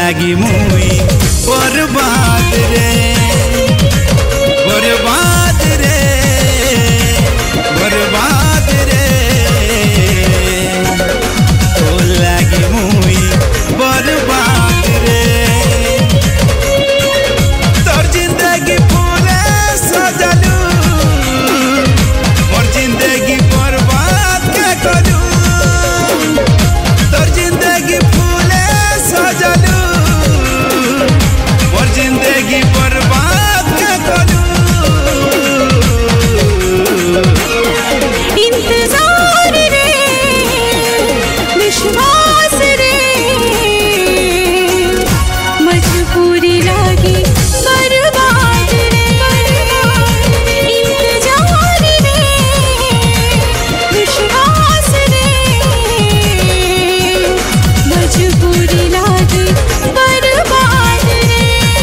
लागी मुई बर्बाद रे बर्बाद रे बर्बाद रे तो लागी मुई बर्बाद रे तोर जिंदगी फूले सजलू मोर जिंदगी बर्बाद के करू तोर जिंदगी फूले सजलू मोर जिंदगी बर्बाद के करू इंतजार रे विश्वास रे मजबूरी लागी बर्बाद रे इंतजार रे विश्वास रे मजबूरी लागी बर्बाद रे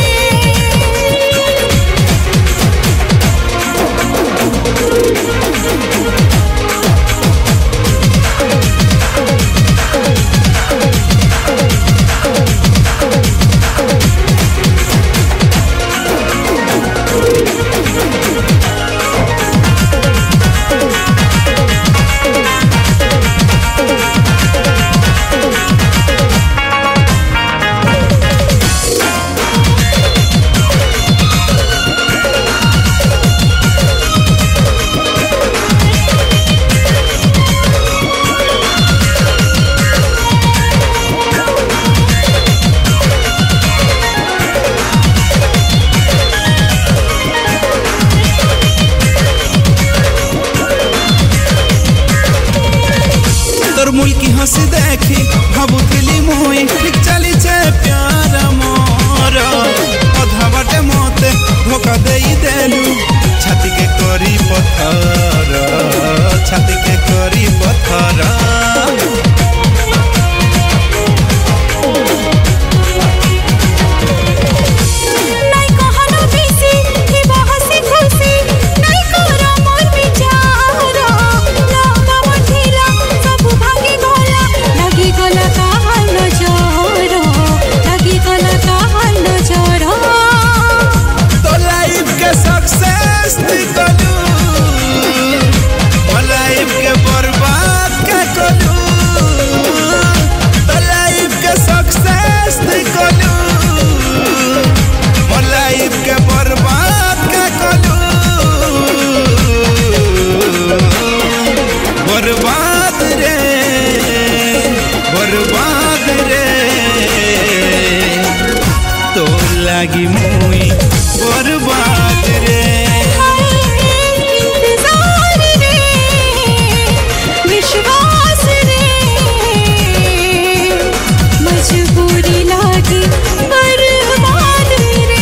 तोर मुल्की हंसी देखी भाबुथिली मुई ठीक चली छे प्यार मोर अधा बाटे मते धोखा देई देलू छाती के करी पत्थर छाती के करी पत्थर नहीं कहनो बेसी कि बहसी खुशी नहीं करो मोर विचार लगा मठिला सब भागी गोला लगी गोला काहल नजर लगी गोला काहल नजर तो लाइफ के सक्सेस निकलू और लाइफ के बर्बाद के कलू तो लाइफ के सक्सेस निकलू और लाइफ के बर्बाद के कलू बर्बाद रे बर्बाद रे तो लागी मुई बर्बाद रे इंतजार रे विश्वास रे मजबूरी लागी बर्बाद रे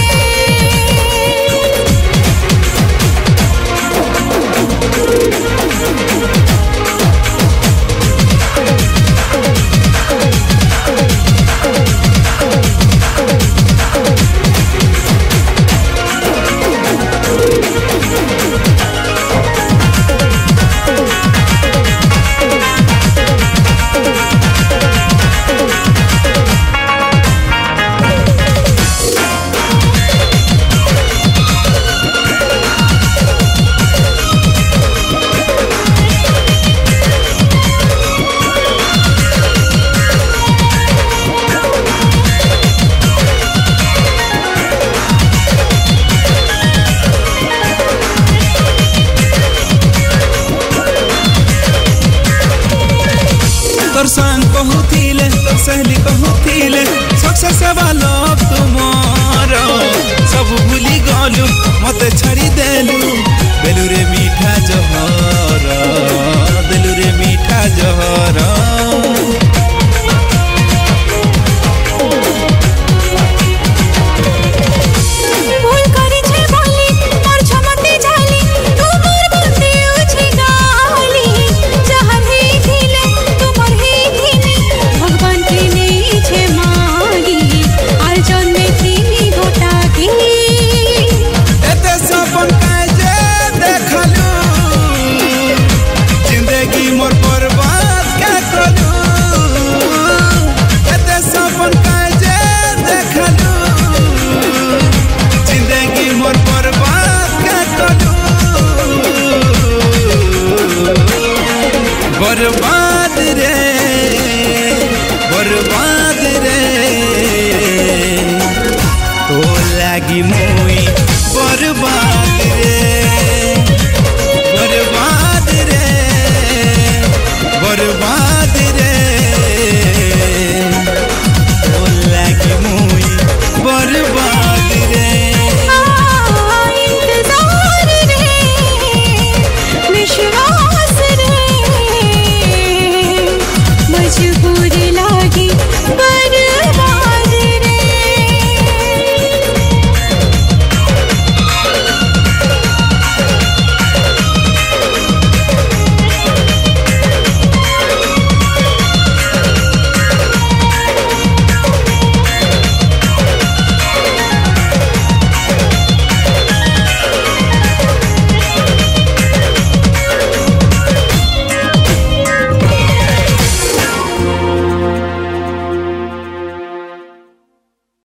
तोर संग कहूथिले तोर सहेली कहूथिले सक्सेस वाला तुमार सब भूली गलू मते छड़ी देलू देलू रे मीठा जहर देलू रे मीठा जहर